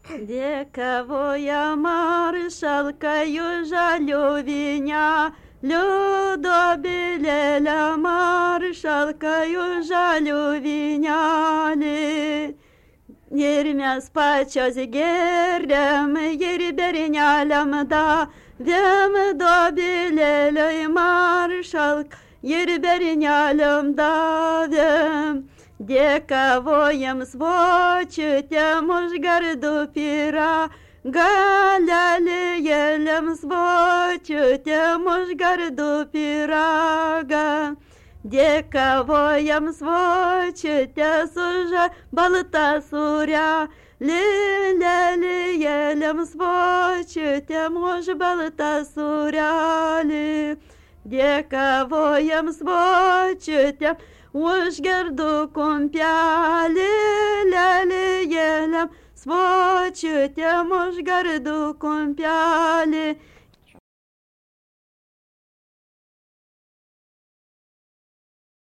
Декавоя маршалкою жалю виня, Людобелеля маршалкою жалю виняли. Yerimiz paçoz gerem, yeri berinalem da, Vem do bileley marşalk, yeri berinalem da, Vem. Dekavoyem svočitėm už gardų pyrą, Galelėjėlėm svočitėm už gardų pyragą. Dekavojam svočitės už baltą surę, Lilelėjėlėm svočitėm už baltą surelį. Dekavojam svočitėm už gardų kumpelį, Lilelėjėlėm svočitėm už gardų kumpelį.